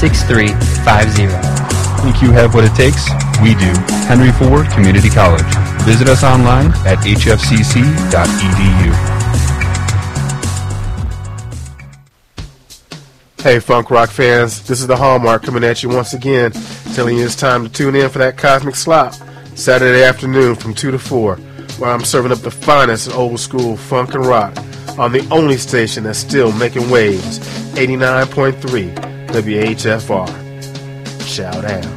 6350. Think you have what it takes? We do. Henry Ford Community College. Visit us online at hfcc.edu. Hey, Funk Rock fans, this is the Hallmark coming at you once again, telling you it's time to tune in for that Cosmic Slop, Saturday afternoon from 2 to 4, where I'm serving up the finest old school funk and rock on the only station that's still making waves, 89.3 WHFR. Shout out.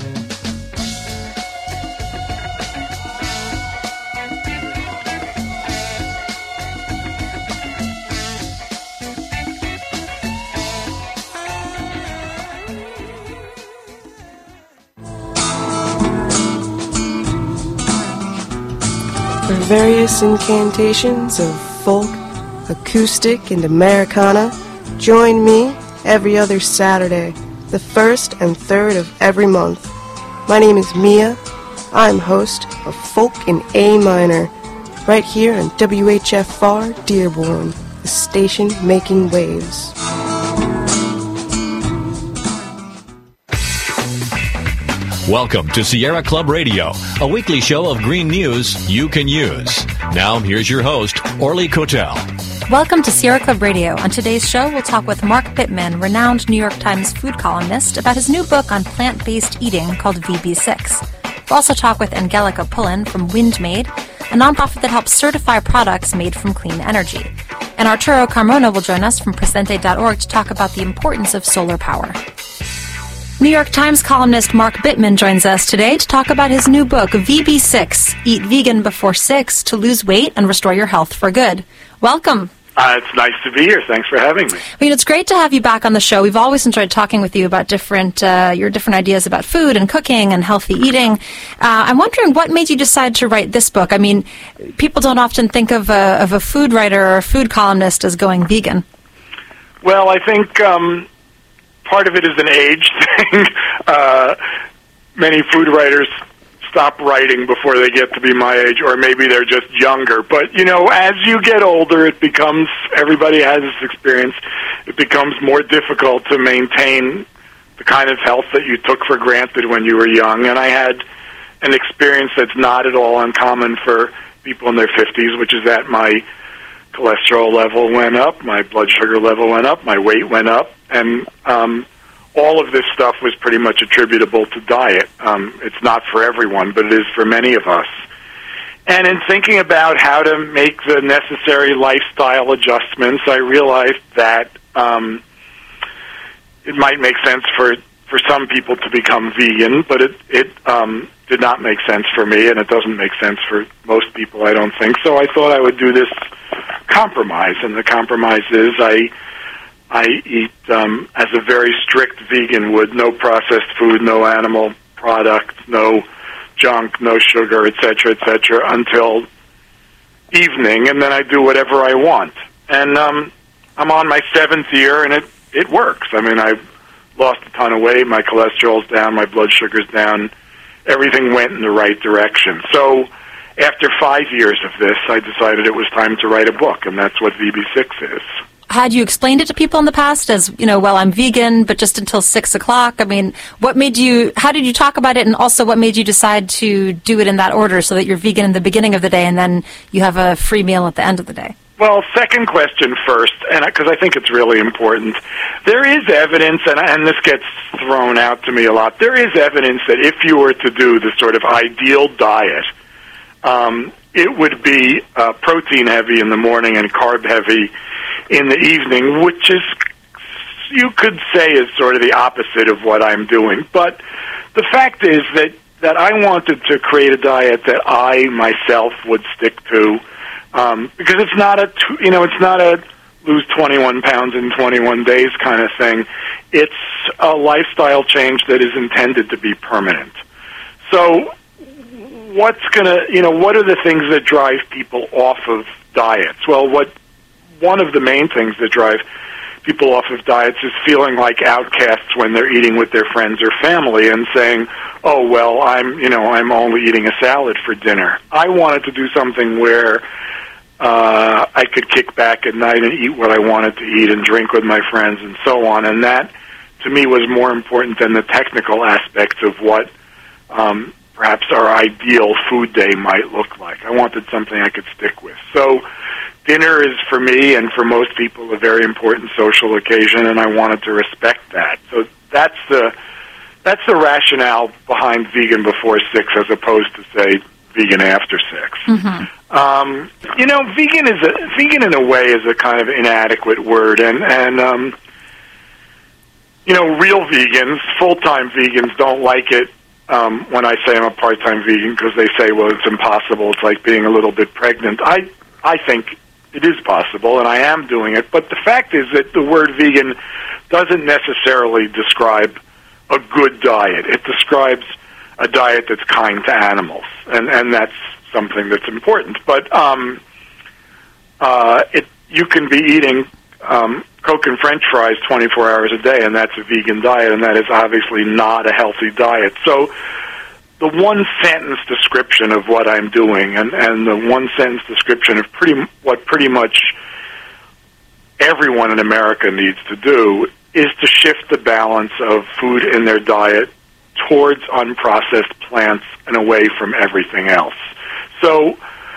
Various incantations of folk, acoustic, and Americana, join me every other Saturday, the 1st and 3rd of every month. My name is Mia. I'm host of Folk in A Minor, right here on WHFR Dearborn, the station making waves. Welcome to Sierra Club Radio, a weekly show of green news you can use. Now, here's your host, Orly Cotel. Welcome to Sierra Club Radio. On today's show, we'll talk with Mark Bittman, renowned New York Times food columnist, about his new book on plant-based eating called VB6. We'll also talk with Angelica Pullen from WindMade, a nonprofit that helps certify products made from clean energy. And Arturo Carmona will join us from Presente.org to talk about the importance of solar power. New York Times columnist Mark Bittman joins us today to talk about his new book, VB6, Eat Vegan Before 6 to Lose Weight and Restore Your Health for Good. Welcome. It's nice to be here. Thanks for having me. I mean, it's great to have you back on the show. We've always enjoyed talking with you about your different ideas about food and cooking and healthy eating. I'm wondering what made you decide to write this book. I mean, people don't often think of a food writer or a food columnist as going vegan. Well, I think part of it is an age thing. Many food writers stop writing before they get to be my age, or maybe they're just younger. But, you know, as you get older, everybody has this experience, it becomes more difficult to maintain the kind of health that you took for granted when you were young. And I had an experience that's not at all uncommon for people in their 50s, which is that my cholesterol level went up, my blood sugar level went up, my weight went up, and all of this stuff was pretty much attributable to diet. It's not for everyone, but it is for many of us. And in thinking about how to make the necessary lifestyle adjustments, I realized that it might make sense for some people to become vegan, but it did not make sense for me, and it doesn't make sense for most people, I don't think. So I thought I would do this compromise, and the compromise is I eat as a very strict vegan would, no processed food, no animal products, no junk, no sugar, et cetera, until evening, and then I do whatever I want. And I'm on my 7th year, and it works. I mean, I've lost a ton of weight, my cholesterol's down, my blood sugar's down, everything went in the right direction. So after 5 years of this, I decided it was time to write a book, and that's what VB6 is. Had you explained it to people in the past as, you know, well, I'm vegan, but just until 6 o'clock? I mean, how did you talk about it, and also what made you decide to do it in that order so that you're vegan in the beginning of the day and then you have a free meal at the end of the day? Well, second question first, and because I think it's really important. There is evidence, and this gets thrown out to me a lot, there is evidence that if you were to do the sort of ideal diet, it would be protein-heavy in the morning and carb-heavy in the evening, which is, you could say, is sort of the opposite of what I'm doing. But the fact is that I wanted to create a diet that I myself would stick to, because it's not a lose 21 pounds in 21 days kind of thing. It's a lifestyle change that is intended to be permanent. So what are the things that drive people off of diets? Well, one of the main things that drive people off of diets is feeling like outcasts when they're eating with their friends or family and saying, "Oh, well, I'm only eating a salad for dinner." I wanted to do something where I could kick back at night and eat what I wanted to eat and drink with my friends and so on, and that to me, was more important than the technical aspects of what perhaps our ideal food day might look like. I wanted something I could stick with. So dinner is, for me and for most people, a very important social occasion, and I wanted to respect that. So that's the rationale behind vegan before 6 as opposed to, say, vegan after 6. You know, vegan in a way is a kind of inadequate word, and you know, real vegans, full-time vegans, don't like it when I say I'm a part-time vegan because they say, well, it's impossible. It's like being a little bit pregnant. I think it is possible, and I am doing it. But the fact is that the word vegan doesn't necessarily describe a good diet. It describes a diet that's kind to animals, and that's something that's important. But you can be eating Coke and French fries 24 hours a day, and that's a vegan diet, and that is obviously not a healthy diet. So the one-sentence description of what I'm doing and the one-sentence description of pretty much everyone in America needs to do is to shift the balance of food in their diet towards unprocessed plants and away from everything else. So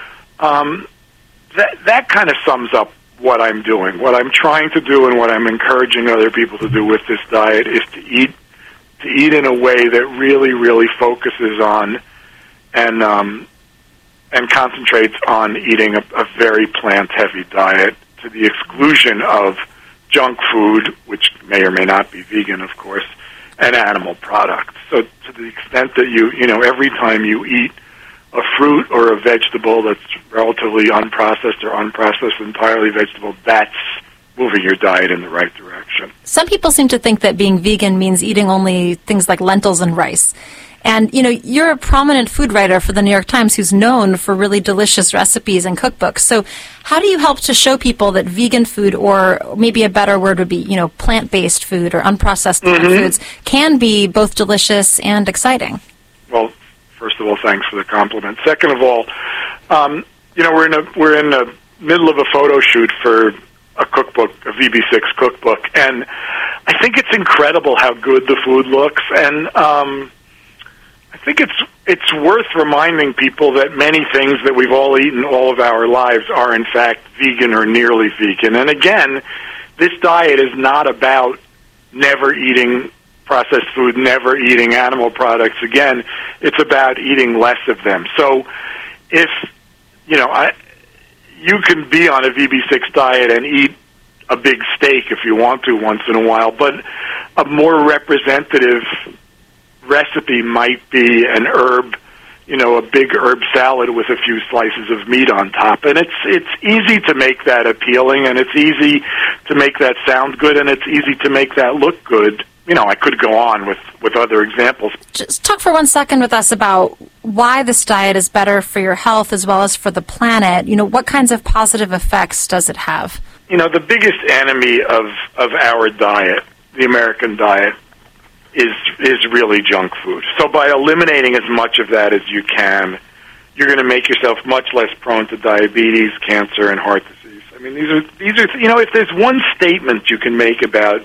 that kind of sums up what I'm doing. What I'm trying to do and what I'm encouraging other people to do with this diet is to eat in a way that really, really focuses on and concentrates on eating a very plant-heavy diet to the exclusion of junk food, which may or may not be vegan, of course, and animal products. So to the extent that you know, every time you eat a fruit or a vegetable that's relatively unprocessed or unprocessed entirely vegetable, that's moving your diet in the right direction. Some people seem to think that being vegan means eating only things like lentils and rice. And, you know, you're a prominent food writer for the New York Times who's known for really delicious recipes and cookbooks. So how do you help to show people that vegan food, or maybe a better word would be, you know, plant-based food or unprocessed plant foods, can be both delicious and exciting? Well, first of all, thanks for the compliment. Second of all, you know, we're in the middle of a photo shoot for a cookbook, a VB6 cookbook, and I think it's incredible how good the food looks, and I think it's worth reminding people that many things that we've all eaten all of our lives are in fact vegan or nearly vegan. And again, this diet is not about never eating processed food, never eating animal products. Again, it's about eating less of them. So if, you know, you can be on a VB6 diet and eat a big steak if you want to once in a while, but a more representative recipe might be an herb, you know, a big herb salad with a few slices of meat on top. And it's easy to make that appealing, and it's easy to make that sound good, and it's easy to make that look good. You know, I could go on with other examples. Just talk for 1 second with us about why this diet is better for your health as well as for the planet. You know, what kinds of positive effects does it have? You know, the biggest enemy of our diet, the American diet, is really junk food. So by eliminating as much of that as you can, you're going to make yourself much less prone to diabetes, cancer, and heart disease. I mean, these are you know, if there's one statement you can make about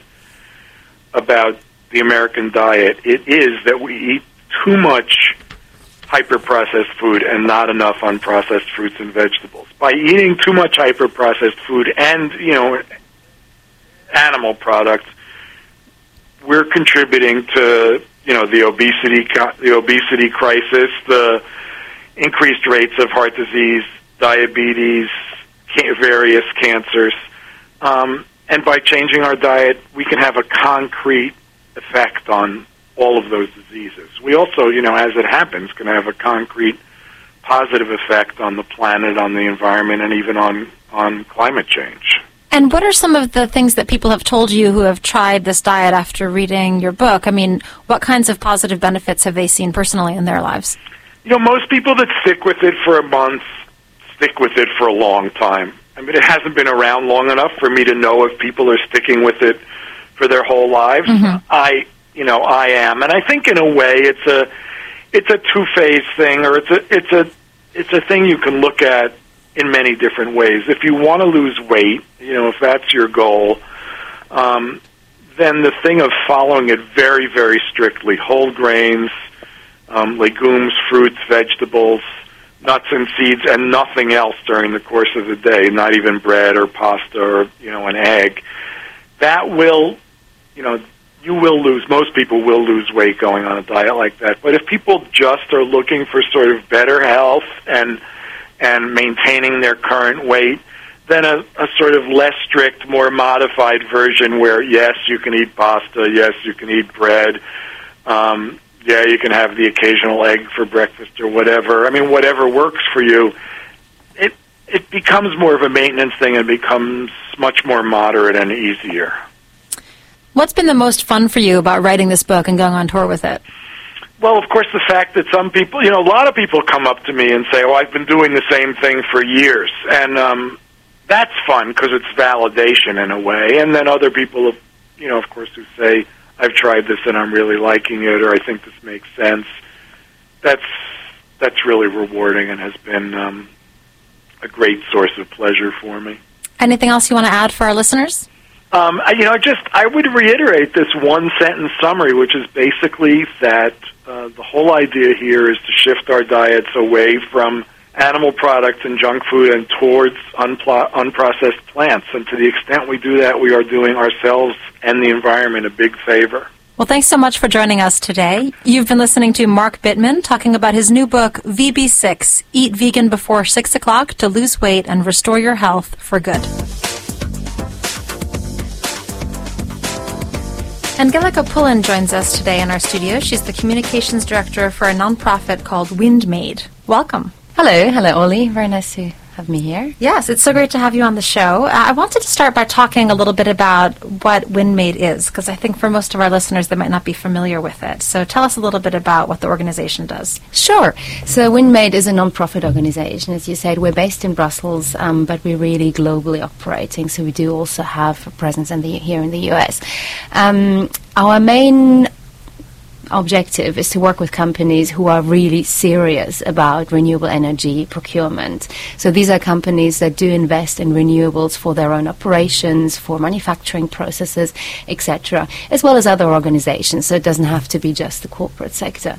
the American diet, it is that we eat too much hyper-processed food and not enough unprocessed fruits and vegetables. By eating too much hyper-processed food and, you know, animal products, we're contributing to, you know, the obesity crisis, the increased rates of heart disease, diabetes, various cancers. And by changing our diet, we can have a concrete effect on all of those diseases. We also, you know, as it happens, can have a concrete positive effect on the planet, on the environment, and even on climate change. And what are some of the things that people have told you who have tried this diet after reading your book? I mean, what kinds of positive benefits have they seen personally in their lives? You know, most people that stick with it for a month stick with it for a long time. I mean, it hasn't been around long enough for me to know if people are sticking with it for their whole lives. I am, and I think in a way it's a two-phase thing, or it's a thing you can look at in many different ways. If you want to lose weight, you know, if that's your goal, then the thing of following it very, very strictly, whole grains, legumes, fruits, vegetables, nuts and seeds, and nothing else during the course of the day, not even bread or pasta or, an egg, that will, you will lose, most people will lose weight going on a diet like that. But if people just are looking for sort of better health and maintaining their current weight, then a sort of less strict, more modified version where, yes, you can eat pasta, yes, you can eat bread, you can have the occasional egg for breakfast or whatever. I mean, whatever works for you. It becomes more of a maintenance thing and becomes much more moderate and easier. What's been the most fun for you about writing this book and going on tour with it? Well, of course, the fact that some people, a lot of people come up to me and say, oh, I've been doing the same thing for years. And that's fun because it's validation in a way. And then other people, of course, who say, I've tried this and I'm really liking it, or I think this makes sense. That's really rewarding and has been a great source of pleasure for me. Anything else you want to add for our listeners? I would reiterate this one-sentence summary, which is basically that the whole idea here is to shift our diets away from animal products and junk food and towards unprocessed plants. And to the extent we do that, we are doing ourselves and the environment a big favor. Well, thanks so much for joining us today. You've been listening to Mark Bittman talking about his new book, VB6, Eat Vegan Before 6 o'clock to Lose Weight and Restore Your Health for Good. Angelica Pullen joins us today in our studio. She's the communications director for a nonprofit called WindMade. Welcome. Hello, Ollie. Very nice to have me here. Yes, it's so great to have you on the show. I wanted to start by talking a little bit about what WindMade is, because I think for most of our listeners, they might not be familiar with it. So tell us a little bit about what the organization does. Sure. So WindMade is a non-profit organization. As you said, we're based in Brussels, but we're really globally operating. So we do also have a presence here in the US. Our main objective is to work with companies who are really serious about renewable energy procurement. So these are companies that do invest in renewables for their own operations, for manufacturing processes, etc., as well as other organizations. So it doesn't have to be just the corporate sector.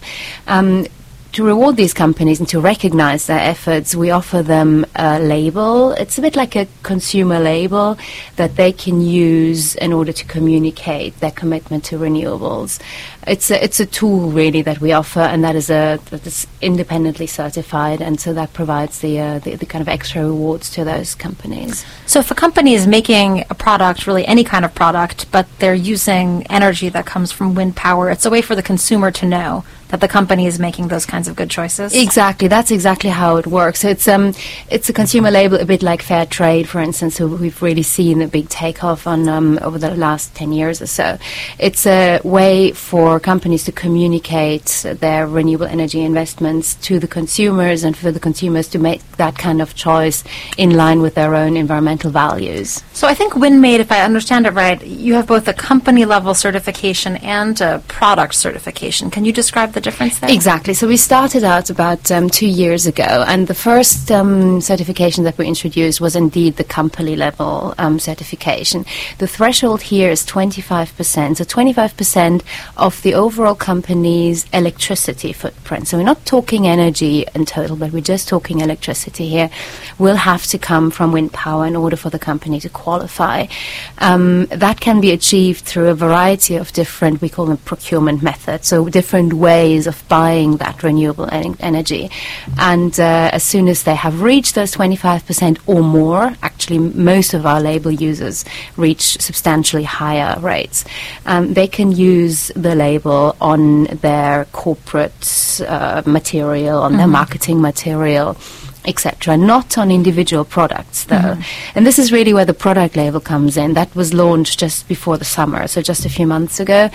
To reward these companies and to recognize their efforts, we offer them a label. It's a bit like a consumer label that they can use in order to communicate their commitment to renewables. It's a tool really that we offer, and that is independently certified, and so that provides the kind of extra rewards to those companies. So if a company is making a product, really any kind of product, but they're using energy that comes from wind power, it's a way for the consumer to know that the company is making those kinds of good choices? Exactly. That's exactly how it works. So it's a consumer label, a bit like fair trade, for instance, who we've really seen a big takeoff on over the last 10 years or so. It's a way for companies to communicate their renewable energy investments to the consumers and for the consumers to make that kind of choice in line with their own environmental values. So I think WindMade, if I understand it right, you have both a company-level certification and a product certification. Can you describe the difference there? Exactly. So we started out about 2 years ago, and the first certification that we introduced was indeed the company-level certification. The threshold here is 25%. So 25% of the overall company's electricity footprint. So we're not talking energy in total, but we're just talking electricity here, will have to come from wind power in order for the company to qualify. That can be achieved through a variety of different, we call them procurement methods, so different ways of buying that renewable energy. And as soon as they have reached those 25% or more, actually most of our label users reach substantially higher rates, they can use the label on their corporate material, on their marketing material, etc., not on individual products, though. And this is really where the product label comes in. That was launched just before the summer, so just a few months ago.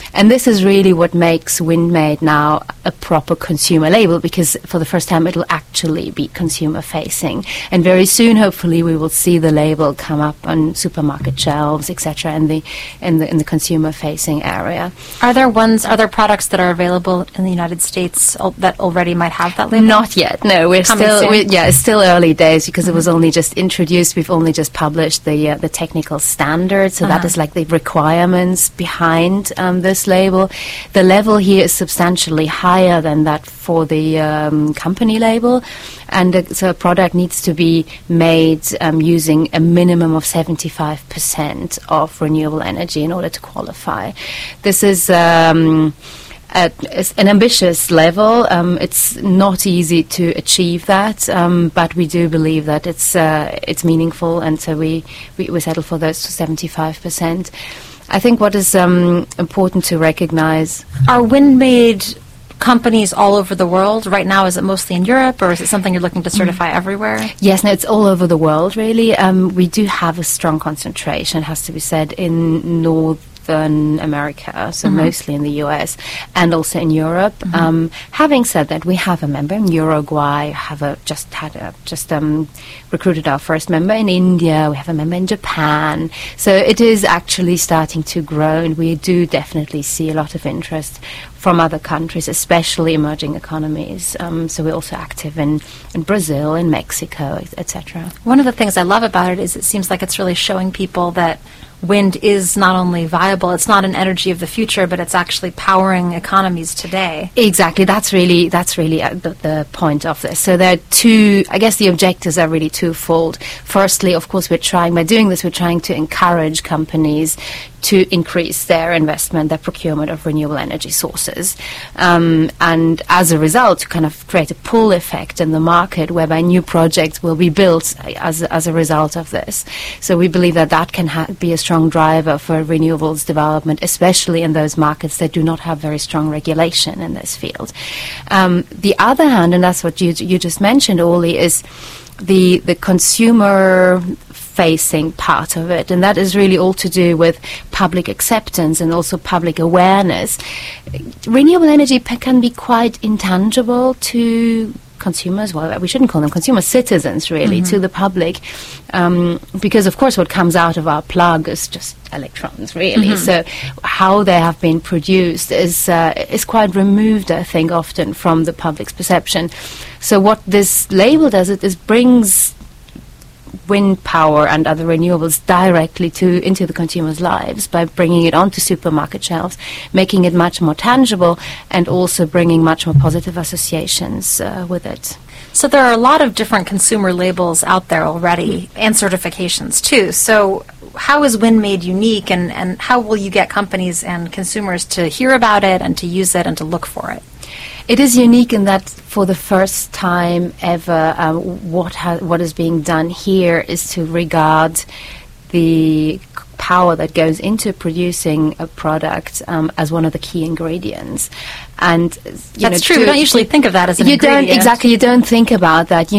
And this is really what makes WindMade now a proper consumer label, because for the first time it will actually be consumer facing. And very soon, hopefully, we will see the label come up on supermarket shelves, etc., in the consumer facing area. Are there products that are available in the United States that already might have that label? Not yet. No, it's still early days, because it was only just introduced. We've only just published the technical standards, so that is like the requirements behind this label. The level here is substantially higher than that for the company label, and so a product needs to be made using a minimum of 75% of renewable energy in order to qualify. This is it's an ambitious level. It's not easy to achieve that, but we do believe that it's meaningful, and so we settle for those 75%. I think what is important to recognize... Are WindMade companies all over the world? Right now, is it mostly in Europe, or is it something you're looking to certify everywhere? Yes, no, it's all over the world, really. We do have a strong concentration, it has to be said, in Northern America, so mostly in the US, and also in Europe. Having said that, we have a member in Uruguay, just recruited our first member in India, we have a member in Japan, so it is actually starting to grow, and we do definitely see a lot of interest from other countries, especially emerging economies. So we're also active in Brazil, in Mexico, etc. One of the things I love about it is it seems like it's really showing people that wind is not only viable, it's not an energy of the future, but it's actually powering economies today. Exactly. That's really the point of this. So there are the objectives are really twofold. Firstly, of course, by doing this, we're trying to encourage companies to increase their investment, their procurement of renewable energy sources. And as a result, to kind of create a pull effect in the market whereby new projects will be built as a result of this. So we believe that can be a strong driver for renewables development, especially in those markets that do not have very strong regulation in this field. The other hand, and that's what you just mentioned, Orly, is the consumer-facing part of it, and that is really all to do with public acceptance and also public awareness. Renewable energy can be quite intangible to consumers, well, we shouldn't call them consumers, citizens, really, to the public, because, of course, what comes out of our plug is just electrons, really. So how they have been produced is quite removed, I think, often from the public's perception. So what this label does is brings wind power and other renewables directly into the consumer's lives by bringing it onto supermarket shelves, making it much more tangible, and also bringing much more positive associations with it. So there are a lot of different consumer labels out there already, and certifications too. So how is WindMade unique, and how will you get companies and consumers to hear about it and to use it and to look for it? It is unique in that for the first time ever, what is being done here is to regard the power that goes into producing a product as one of the key ingredients. And that's true. We don't usually think of that as an ingredient. You don't think about that.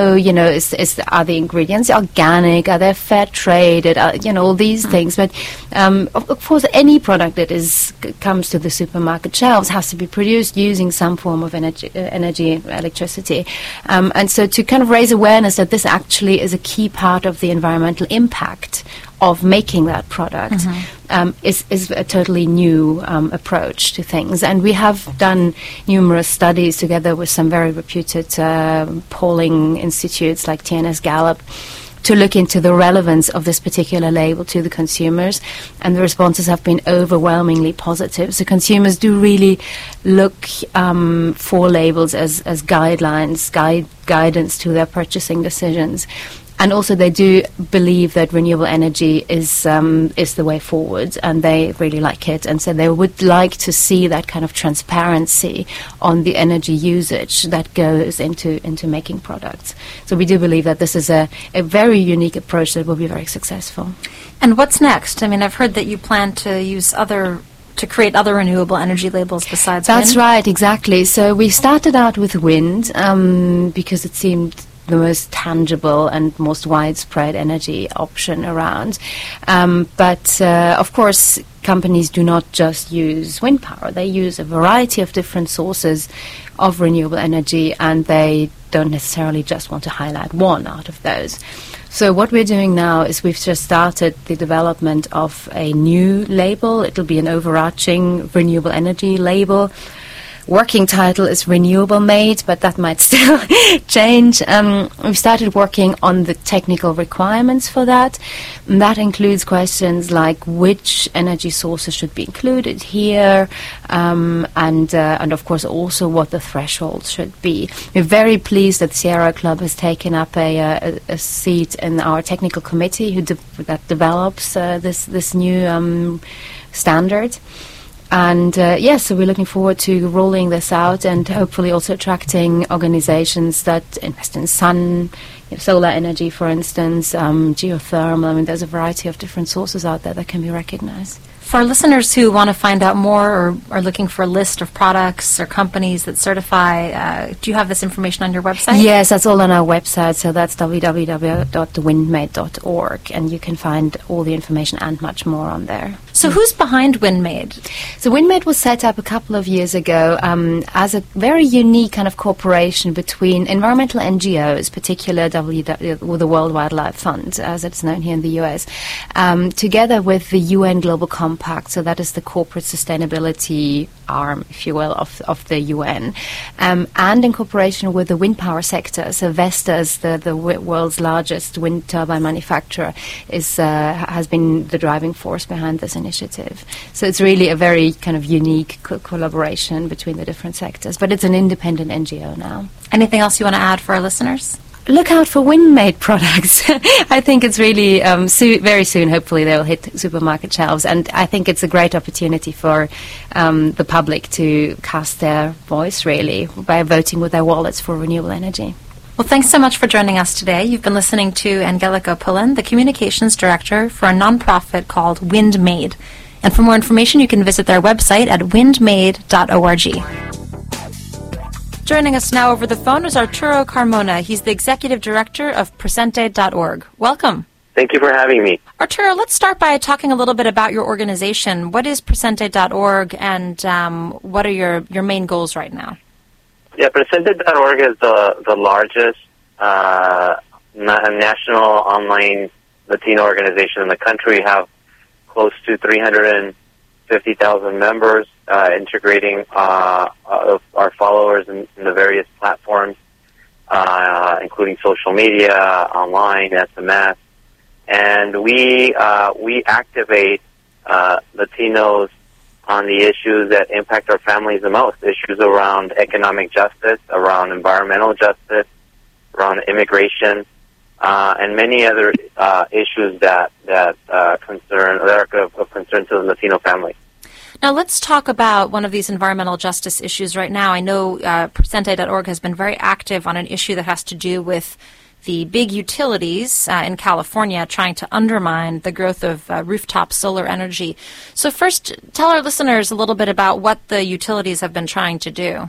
Are the ingredients organic? Are they fair traded? All these things. But of course, any product that comes to the supermarket shelves has to be produced using some form of electricity. And so to kind of raise awareness that this actually is a key part of the environmental impact of making that product is a totally new approach to things. And we have done numerous studies together with some very reputed polling institutes like TNS Gallup to look into the relevance of this particular label to the consumers, and the responses have been overwhelmingly positive. So consumers do really look for labels as guidelines, guidance to their purchasing decisions. And also they do believe that renewable energy is the way forward, and they really like it. And so they would like to see that kind of transparency on the energy usage that goes into making products. So we do believe that this is a very unique approach that will be very successful. And what's next? I mean, I've heard that you plan to create other renewable energy labels besides wind. That's right, exactly. So we started out with wind because it seemed the most tangible and most widespread energy option around. But of course, companies do not just use wind power. They use a variety of different sources of renewable energy, and they don't necessarily just want to highlight one out of those. So what we're doing now is we've just started the development of a new label. It'll be an overarching renewable energy label. Working title is Renewable Made, but that might still change. We've started working on the technical requirements for that. And that includes questions like which energy sources should be included here, and of course also what the threshold should be. We're very pleased that Sierra Club has taken up a seat in our technical committee that develops this new standard. And so we're looking forward to rolling this out and hopefully also attracting organizations that invest in solar energy, for instance, geothermal. I mean, there's a variety of different sources out there that can be recognized. For our listeners who want to find out more or are looking for a list of products or companies that certify, do you have this information on your website? Yes, that's all on our website. So that's www.windmade.org, and you can find all the information and much more on there. So who's behind WindMade? So WindMade was set up a couple of years ago as a very unique kind of cooperation between environmental NGOs, particularly the World Wildlife Fund, as it's known here in the US, together with the UN Global Compact. So that is the corporate sustainability arm, if you will, of the UN, and in cooperation with the wind power sector. So Vestas, the world's largest wind turbine manufacturer, has been the driving force behind this initiative. So it's really a very kind of unique collaboration between the different sectors. But it's an independent NGO now. Anything else you want to add for our listeners? Look out for WindMade products. I think it's really very soon, hopefully, they'll hit supermarket shelves. And I think it's a great opportunity for the public to cast their voice, really, by voting with their wallets for renewable energy. Well, thanks so much for joining us today. You've been listening to Angelika Pullen, the Communications Director for a nonprofit called WindMade. And for more information, you can visit their website at windmade.org. Joining us now over the phone is Arturo Carmona. He's the Executive Director of Presente.org. Welcome. Thank you for having me. Arturo, let's start by talking a little bit about your organization. What is Presente.org, and what are your main goals right now? Yeah, Presente.org is the largest national online Latino organization in the country. We have close to 350,000 members, integrating our followers in the various platforms, including social media, online, SMS, and we activate Latinos on the issues that impact our families the most: issues around economic justice, around environmental justice, around immigration, and many other issues that are of concern to the Latino family. Now let's talk about one of these environmental justice issues right now. I know Presente.org has been very active on an issue that has to do with the big utilities in California trying to undermine the growth of rooftop solar energy. So first, tell our listeners a little bit about what the utilities have been trying to do.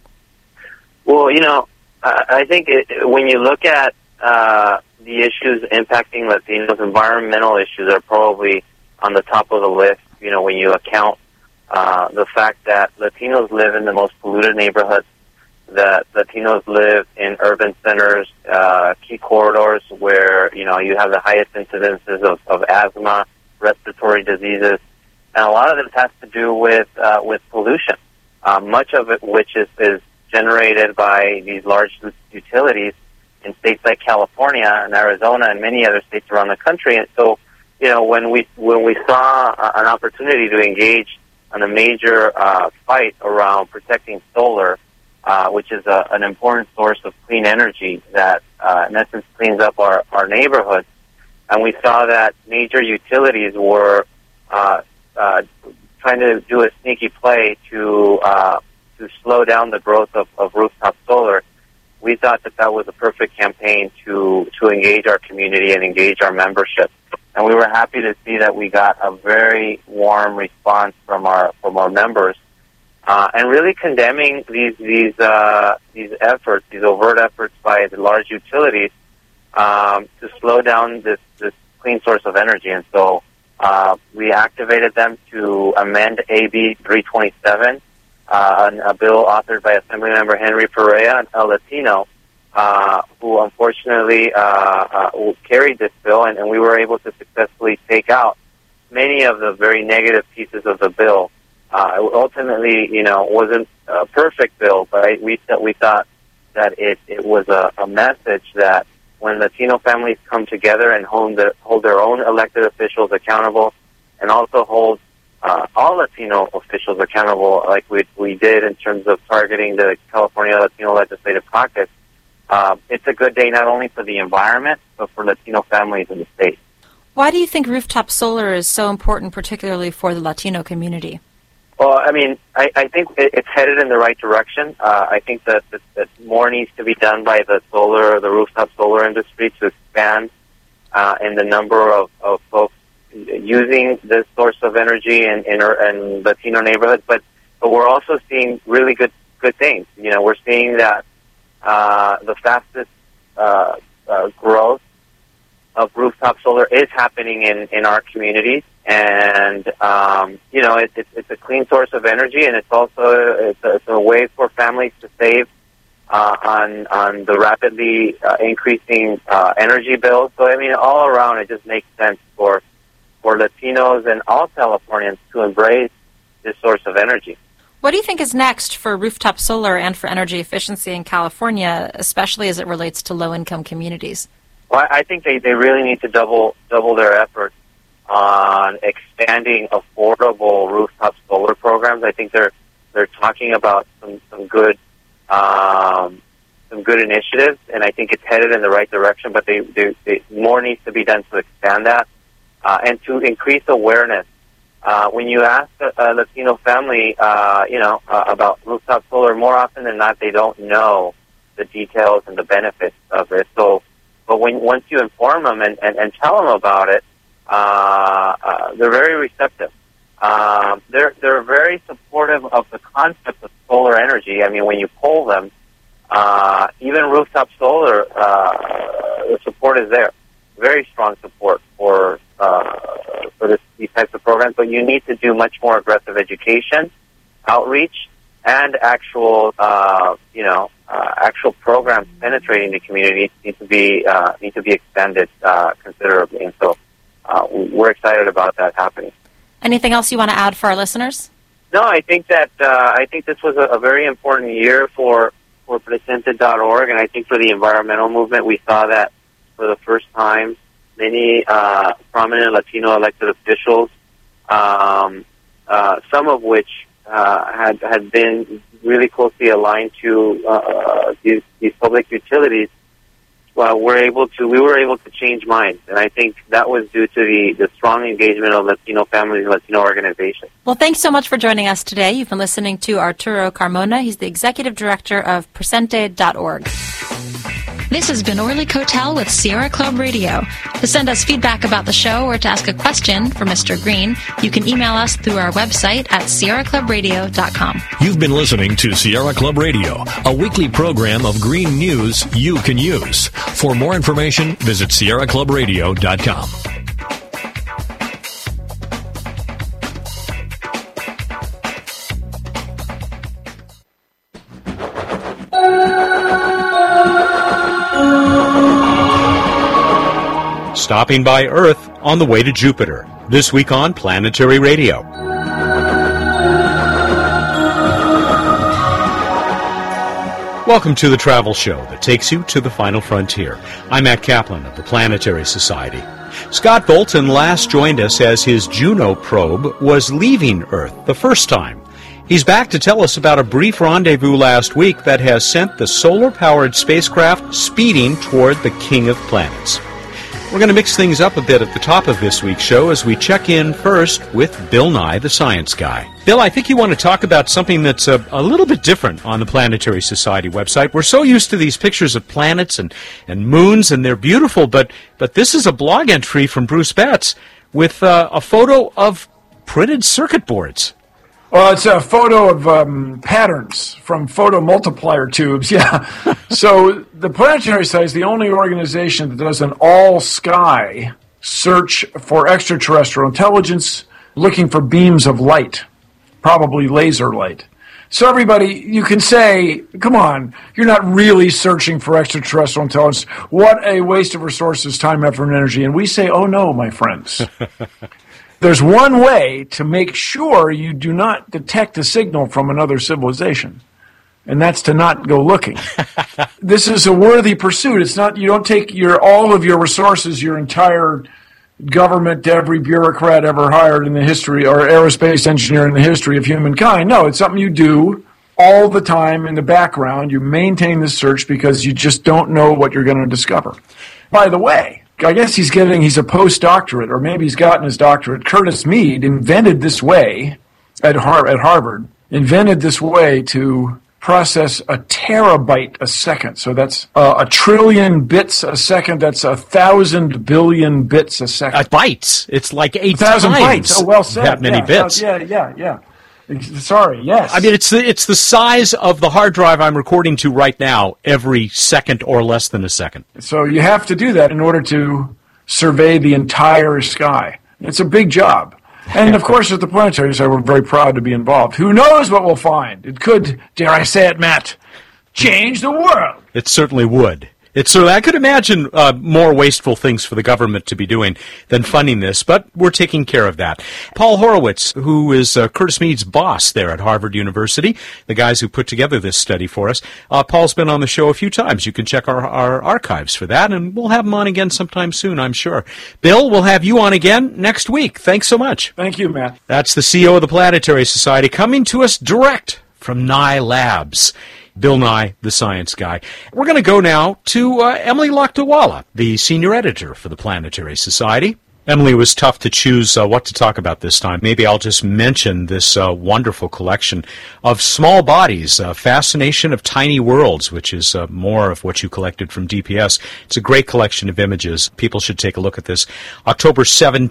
Well, I think when you look at the issues impacting Latinos, environmental issues are probably on the top of the list, when you account the fact that Latinos live in the most polluted neighborhoods, that Latinos live in urban centers, key corridors where, you have the highest incidences of asthma, respiratory diseases, and a lot of this has to do with pollution, much of it which is generated by these large utilities in states like California and Arizona and many other states around the country. And so, when we saw an opportunity to engage on a major fight around protecting solar, which is an important source of clean energy that, in essence, cleans up our neighborhoods, and we saw that major utilities were trying to do a sneaky play to slow down the growth of rooftop solar. We thought that was a perfect campaign to engage our community and engage our membership. And we were happy to see that we got a very warm response from our members and really condemning these efforts, these overt efforts by the large utilities to slow down this clean source of energy. And so we activated them to amend AB 327, a bill authored by Assemblymember Henry Perea, a Latino, who unfortunately carried this bill, and we were able to successfully take out many of the very negative pieces of the bill. It ultimately, wasn't a perfect bill, but we thought that it was a message that when Latino families come together and hold their own elected officials accountable, and also hold all Latino officials accountable, like we did in terms of targeting the California Latino Legislative Caucus, it's a good day not only for the environment, but for Latino families in the state. Why do you think rooftop solar is so important, particularly for the Latino community? Well, I mean, I think it's headed in the right direction. I think that more needs to be done by the rooftop solar industry to expand in the number of folks using this source of energy in Latino neighborhoods. But we're also seeing really good things. We're seeing that the fastest growth of rooftop solar is happening in our communities, and it's a clean source of energy, and it's also it's a way for families to save on the rapidly increasing energy bills. So I mean, all around, it just makes sense for Latinos and all Californians to embrace this source of energy. What do you think is next for rooftop solar and for energy efficiency in California, especially as it relates to low-income communities? Well, I think they really need to double their efforts on expanding affordable rooftop solar programs. I think they're talking about some good initiatives, and I think it's headed in the right direction. But they more needs to be done to expand that and to increase awareness. When you ask a Latino family, about rooftop solar, more often than not, they don't know the details and the benefits of it. But once you inform them and tell them about it, they're very receptive. They're very supportive of the concept of solar energy. I mean, when you poll them, even rooftop solar, the support is there. Very strong support for these types of programs. But you need to do much more aggressive education, outreach, and actual programs penetrating the community need to be expanded considerably, and so we're excited about that happening. Anything else you want to add for our listeners? No, I think that this was a very important year for Presente.org, and I think for the environmental movement, we saw that for the first time, many prominent Latino elected officials, some of which had been really closely aligned to these public utilities, we were able to change minds, and I think that was due to the strong engagement of Latino families and Latino organizations. Well, thanks so much for joining us today. You've been listening to Arturo Carmona. He's the executive director of Presente.org. This has been Orly Kotel with Sierra Club Radio. To send us feedback about the show or to ask a question for Mr. Green, you can email us through our website at sierraclubradio.com. You've been listening to Sierra Club Radio, a weekly program of green news you can use. For more information, visit sierraclubradio.com. Stopping by Earth on the way to Jupiter. This week on Planetary Radio. Welcome to the travel show that takes you to the final frontier. I'm Matt Kaplan of the Planetary Society. Scott Bolton last joined us as his Juno probe was leaving Earth the first time. He's back to tell us about a brief rendezvous last week that has sent the solar-powered spacecraft speeding toward the King of Planets. We're going to mix things up a bit at the top of this week's show as we check in first with Bill Nye, the science guy. Bill, I think you want to talk about something that's a little bit different on the Planetary Society website. We're so used to these pictures of planets and moons, and they're beautiful, but this is a blog entry from Bruce Betts with a photo of printed circuit boards. Well, it's a photo of patterns from photomultiplier tubes, yeah. So the Planetary Society is the only organization that does an all-sky search for extraterrestrial intelligence looking for beams of light, probably laser light. So everybody, you can say, come on, you're not really searching for extraterrestrial intelligence. What a waste of resources, time, effort, and energy. And we say, oh no, my friends. There's one way to make sure you do not detect a signal from another civilization, and that's to not go looking. This is a worthy pursuit. It's not, you don't take all of your resources, your entire government, every bureaucrat ever hired in the history, or aerospace engineer in the history of humankind. No, it's something you do all the time in the background. You maintain the search because you just don't know what you're going to discover. By the way, I guess he's a postdoctorate, or maybe he's gotten his doctorate. Curtis Mead invented this way at Harvard, invented this way to process a terabyte a second. So that's a trillion bits a second. That's 1,000 billion bits a second. Bytes. It's like 8,000 bytes. Oh, well said. That many bits. Yeah. Sorry, yes. I mean, it's the size of the hard drive I'm recording to right now every second or less than a second. So you have to do that in order to survey the entire sky. It's a big job. And, of course, at the Planetary Society, we're very proud to be involved. Who knows what we'll find? It could, dare I say it, Matt, change the world. It certainly would. I could imagine more wasteful things for the government to be doing than funding this, but we're taking care of that. Paul Horowitz, who is Curtis Mead's boss there at Harvard University, the guys who put together this study for us. Paul's been on the show a few times. You can check our archives for that, and we'll have him on again sometime soon, I'm sure. Bill, we'll have you on again next week. Thanks so much. Thank you, Matt. That's the CEO of the Planetary Society coming to us direct from Nye Labs. Bill Nye, the science guy. We're going to go now to Emily Lakdawalla, the senior editor for the Planetary Society. Emily, it was tough to choose what to talk about this time. Maybe I'll just mention this wonderful collection of small bodies, Fascination of Tiny Worlds, which is more of what you collected from DPS. It's a great collection of images. People should take a look at this. October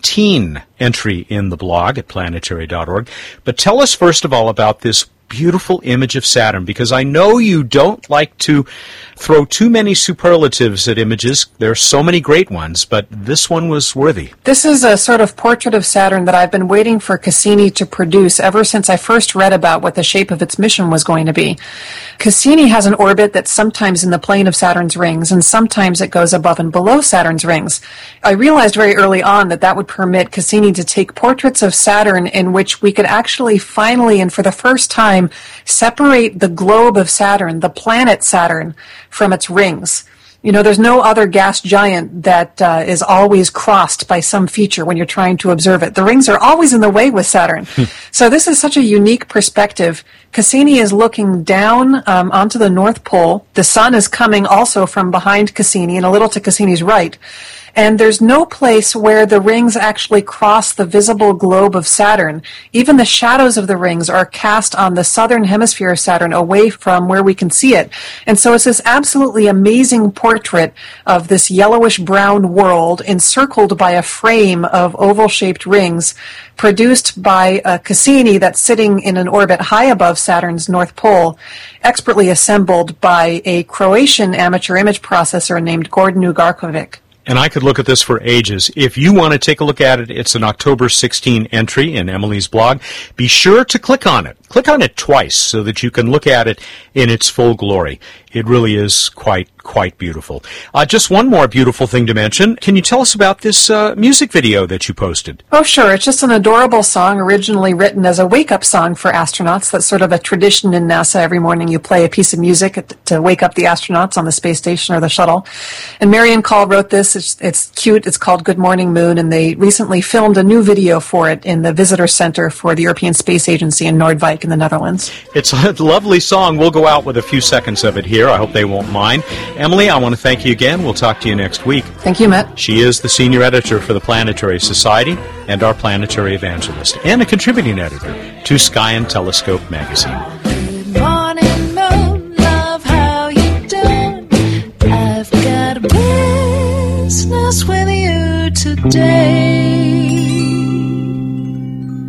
17 entry in the blog at planetary.org. But tell us first of all about this beautiful image of Saturn, because I know you don't like to throw too many superlatives at images. There are so many great ones, but this one was worthy. This is a sort of portrait of Saturn that I've been waiting for Cassini to produce ever since I first read about what the shape of its mission was going to be. Cassini has an orbit that's sometimes in the plane of Saturn's rings, and sometimes it goes above and below Saturn's rings. I realized very early on that would permit Cassini to take portraits of Saturn in which we could actually finally, and for the first time, separate the globe of Saturn, the planet Saturn, from its rings. You know, there's no other gas giant that is always crossed by some feature when you're trying to observe it. The rings are always in the way with Saturn. So this is such a unique perspective. Cassini is looking down onto the North Pole. The sun is coming also from behind Cassini and a little to Cassini's right. And there's no place where the rings actually cross the visible globe of Saturn. Even the shadows of the rings are cast on the southern hemisphere of Saturn away from where we can see it. And so it's this absolutely amazing portrait of this yellowish-brown world encircled by a frame of oval-shaped rings produced by Cassini that's sitting in an orbit high above Saturn's North Pole, expertly assembled by a Croatian amateur image processor named Gordon Ugarkovic. And I could look at this for ages. If you want to take a look at it, it's an October 16 entry in Emily's blog. Be sure to click on it. Click on it twice so that you can look at it in its full glory. It really is quite beautiful. Just one more beautiful thing to mention. Can you tell us about this music video that you posted? Oh, sure. It's just an adorable song originally written as a wake-up song for astronauts. That's sort of a tradition in NASA. Every morning you play a piece of music to wake up the astronauts on the space station or the shuttle. And Marion Call wrote this. It's cute. It's called Good Morning Moon, and they recently filmed a new video for it in the Visitor Center for the European Space Agency in Noordwijk in the Netherlands. It's a lovely song. We'll go out with a few seconds of it here. I hope they won't mind. Emily, I want to thank you again. We'll talk to you next week. Thank you, Matt. She is the senior editor for the Planetary Society and our planetary evangelist, and a contributing editor to Sky and Telescope magazine. Good morning, moon, love, how you doing? I've got business with you today.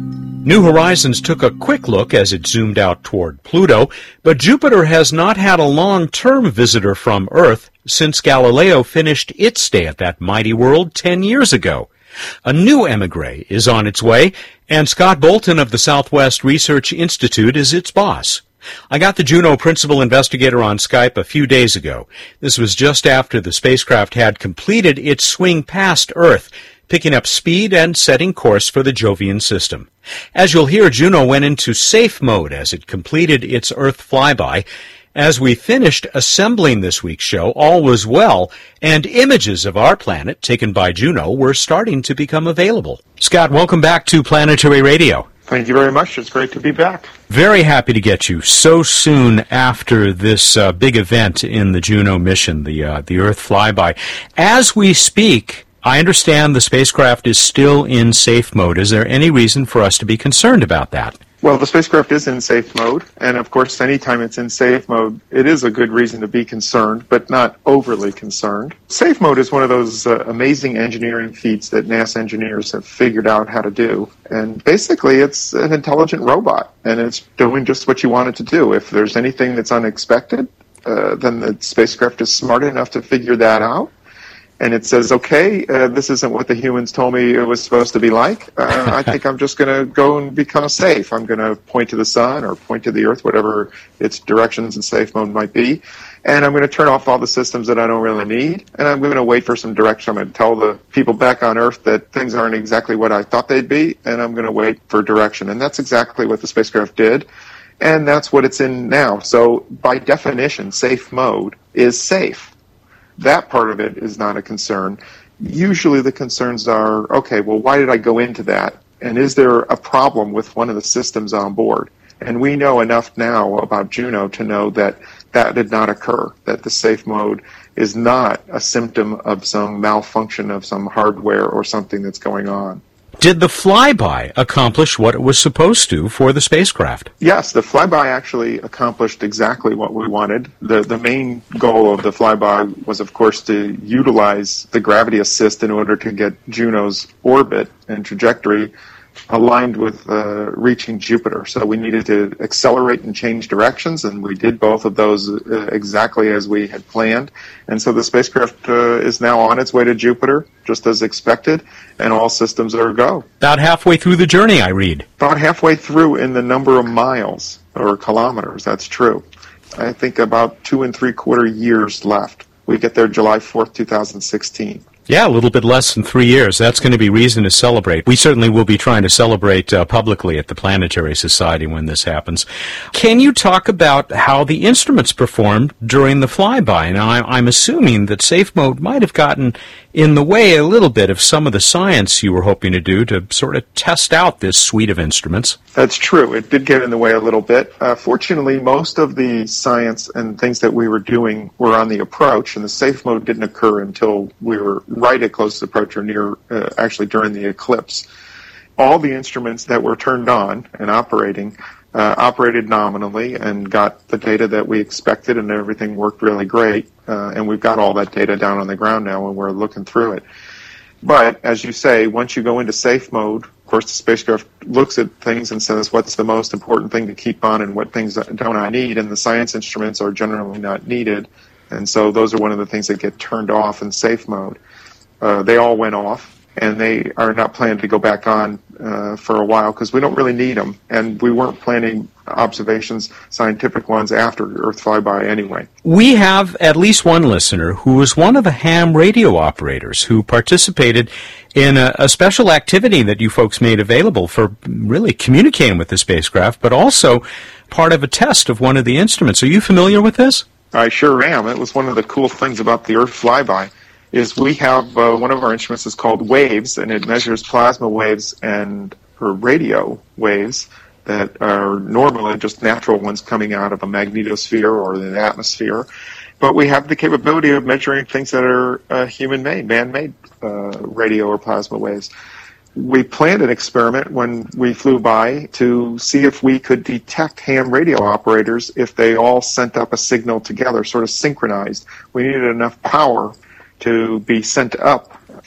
New Horizons took a quick look as it zoomed out toward Pluto, but Jupiter has not had a long-term visitor from Earth since Galileo finished its stay at that mighty world 10 years ago. A new emigre is on its way, and Scott Bolton of the Southwest Research Institute is its boss. I got the Juno principal investigator on Skype a few days ago. This was just after the spacecraft had completed its swing past Earth, picking up speed and setting course for the Jovian system. As you'll hear, Juno went into safe mode as it completed its Earth flyby. As we finished assembling this week's show, all was well, and images of our planet taken by Juno were starting to become available. Scott, welcome back to Planetary Radio. Thank you very much. It's great to be back. Very happy to get you so soon after this big event in the Juno mission, the Earth flyby. As we speak, I understand the spacecraft is still in safe mode. Is there any reason for us to be concerned about that? Well, the spacecraft is in safe mode, and of course, anytime it's in safe mode, it is a good reason to be concerned, but not overly concerned. Safe mode is one of those amazing engineering feats that NASA engineers have figured out how to do. And basically, it's an intelligent robot, and it's doing just what you want it to do. If there's anything that's unexpected, then the spacecraft is smart enough to figure that out. And it says, okay, this isn't what the humans told me it was supposed to be like. I think I'm just going to go and become safe. I'm going to point to the sun or point to the Earth, whatever its directions in safe mode might be. And I'm going to turn off all the systems that I don't really need. And I'm going to wait for some direction. I'm going to tell the people back on Earth that things aren't exactly what I thought they'd be. And I'm going to wait for direction. And that's exactly what the spacecraft did. And that's what it's in now. So by definition, safe mode is safe. That part of it is not a concern. Usually the concerns are, okay, well, why did I go into that? And is there a problem with one of the systems on board? And we know enough now about Juno to know that that did not occur, that the safe mode is not a symptom of some malfunction of some hardware or something that's going on. Did the flyby accomplish what it was supposed to for the spacecraft? Yes, the flyby actually accomplished exactly what we wanted. The main goal of the flyby was, of course, to utilize the gravity assist in order to get Juno's orbit and trajectory aligned with reaching Jupiter. So we needed to accelerate and change directions, and we did both of those exactly as we had planned. And so the spacecraft is now on its way to Jupiter, just as expected, and all systems are a go. About halfway through the journey, I read. About halfway through in the number of miles, or kilometers, that's true. I think about 2 3/4 years left. We get there July 4th, 2016. Yeah, a little bit less than 3 years. That's going to be reason to celebrate. We certainly will be trying to celebrate publicly at the Planetary Society when this happens. Can you talk about how the instruments performed during the flyby? Now, I'm assuming that safe mode might have gotten in the way a little bit of some of the science you were hoping to do to sort of test out this suite of instruments. That's true. It did get in the way a little bit. Fortunately, most of the science and things that we were doing were on the approach, and the safe mode didn't occur until we were right at closest approach or near, actually during the eclipse. All the instruments that were turned on and operating operated nominally and got the data that we expected, and everything worked really great. And we've got all that data down on the ground now, and we're looking through it. But, as you say, once you go into safe mode, of course, the spacecraft looks at things and says, what's the most important thing to keep on and what things don't I need? And the science instruments are generally not needed. And so those are one of the things that get turned off in safe mode. They all went off, and they are not planned to go back on for a while because we don't really need them. And we weren't planning observations, scientific ones, after Earth flyby anyway. We have at least one listener who was one of the ham radio operators who participated in a special activity that you folks made available for really communicating with the spacecraft, but also part of a test of one of the instruments. Are you familiar with this? I sure am. It was one of the cool things about the Earth flyby. Is we have one of our instruments is called WAVES, and it measures plasma waves or radio waves that are normally just natural ones coming out of a magnetosphere or the atmosphere. But we have the capability of measuring things that are human-made, man-made radio or plasma waves. We planned an experiment when we flew by to see if we could detect ham radio operators if they all sent up a signal together, sort of synchronized. We needed enough power to be sent up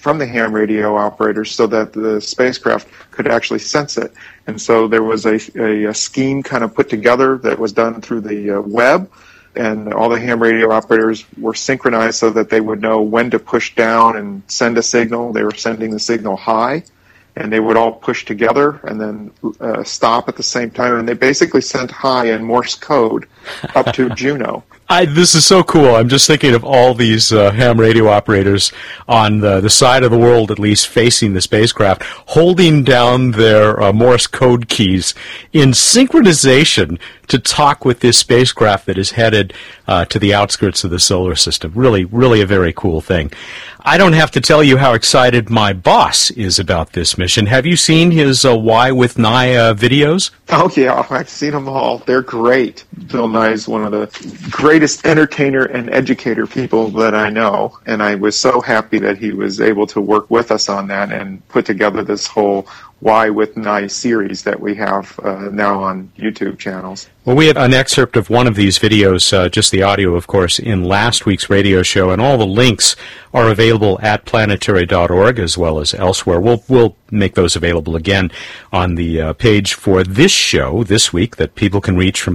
from the ham radio operators so that the spacecraft could actually sense it. And so there was a scheme kind of put together that was done through the web, and all the ham radio operators were synchronized so that they would know when to push down and send a signal. They were sending the signal high, and they would all push together and then stop at the same time. And they basically sent high in Morse code up to Juno. This is so cool. I'm just thinking of all these ham radio operators on the side of the world, at least, facing the spacecraft, holding down their Morse code keys in synchronization to talk with this spacecraft that is headed to the outskirts of the solar system. Really, really a very cool thing. I don't have to tell you how excited my boss is about this mission. Have you seen his Why with Nye videos? Oh, yeah, I've seen them all. They're great. Bill Nye's one of the greatest entertainer and educator people that I know, and I was so happy that he was able to work with us on that and put together this whole Why with Nye series that we have now on YouTube channels. Well, we have an excerpt of one of these videos, just the audio, of course, in last week's radio show, and all the links are available at planetary.org as well as elsewhere. We'll make those available again on the page for this show this week that people can reach from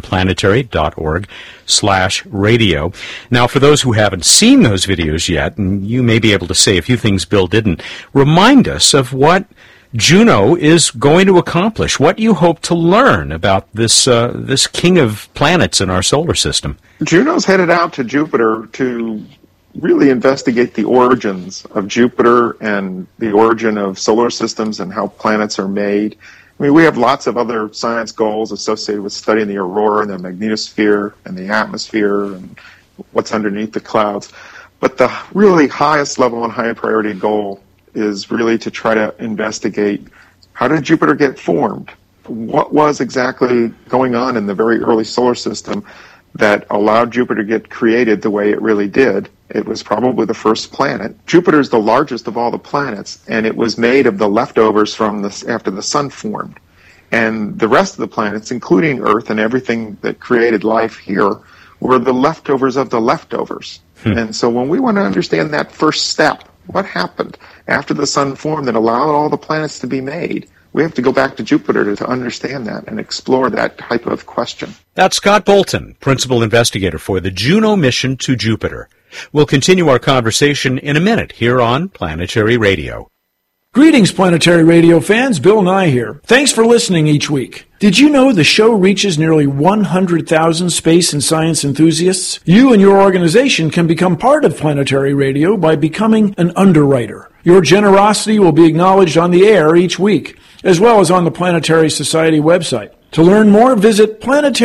planetary.org/radio. Now, for those who haven't seen those videos yet, and you may be able to say a few things Bill didn't, remind us of what Juno is going to accomplish, what you hope to learn about this king of planets in our solar system. Juno's headed out to Jupiter to really investigate the origins of Jupiter and the origin of solar systems and how planets are made. I mean, we have lots of other science goals associated with studying the aurora and the magnetosphere and the atmosphere and what's underneath the clouds. But the really highest level and high priority goal is really to try to investigate how did Jupiter get formed? What was exactly going on in the very early solar system that allowed Jupiter to get created the way it really did? It was probably the first planet. Jupiter is the largest of all the planets, and it was made of the leftovers from after the sun formed. And the rest of the planets, including Earth and everything that created life here, were the leftovers of the leftovers. And so when we want to understand that first step, what happened after the sun formed that allowed all the planets to be made, we have to go back to Jupiter to understand that and explore that type of question. That's Scott Bolton, Principal Investigator for the Juno mission to Jupiter. We'll continue our conversation in a minute here on Planetary Radio. Greetings, Planetary Radio fans. Bill Nye here. Thanks for listening each week. Did you know the show reaches nearly 100,000 space and science enthusiasts? You and your organization can become part of Planetary Radio by becoming an underwriter. Your generosity will be acknowledged on the air each week, as well as on the Planetary Society website. To learn more, visit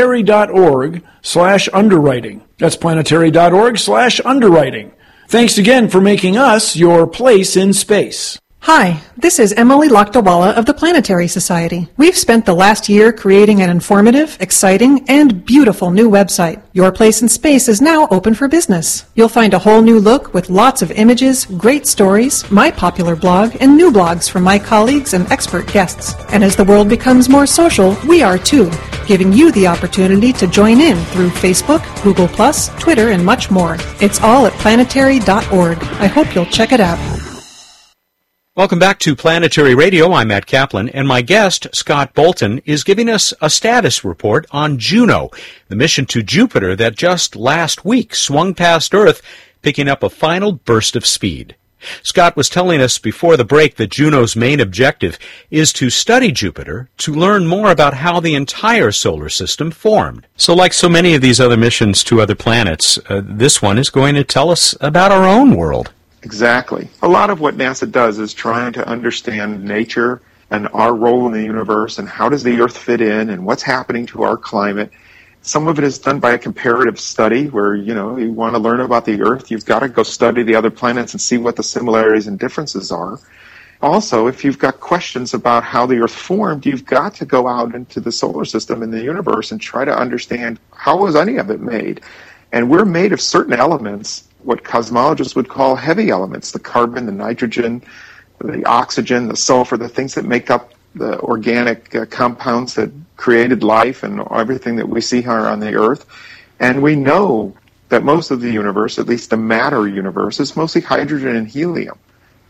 planetary.org/underwriting. That's planetary.org/underwriting. Thanks again for making us your place in space. Hi, this is Emily Lakdawala of the Planetary Society. We've spent the last year creating an informative, exciting, and beautiful new website. Your Place in Space is now open for business. You'll find a whole new look with lots of images, great stories, my popular blog, and new blogs from my colleagues and expert guests. And as the world becomes more social, we are too, giving you the opportunity to join in through Facebook, Google+, Twitter, and much more. It's all at planetary.org. I hope you'll check it out. Welcome back to Planetary Radio. I'm Matt Kaplan, and my guest, Scott Bolton, is giving us a status report on Juno, the mission to Jupiter that just last week swung past Earth, picking up a final burst of speed. Scott was telling us before the break that Juno's main objective is to study Jupiter to learn more about how the entire solar system formed. So like so many of these other missions to other planets, this one is going to tell us about our own world. Exactly. A lot of what NASA does is trying to understand nature and our role in the universe and how does the Earth fit in and what's happening to our climate. Some of it is done by a comparative study where, you want to learn about the Earth, you've got to go study the other planets and see what the similarities and differences are. Also, if you've got questions about how the Earth formed, you've got to go out into the solar system and the universe and try to understand how was any of it made. And we're made of certain elements, what cosmologists would call heavy elements, the carbon, the nitrogen, the oxygen, the sulfur, the things that make up the organic compounds that created life and everything that we see here on the Earth. And we know that most of the universe, at least the matter universe, is mostly hydrogen and helium.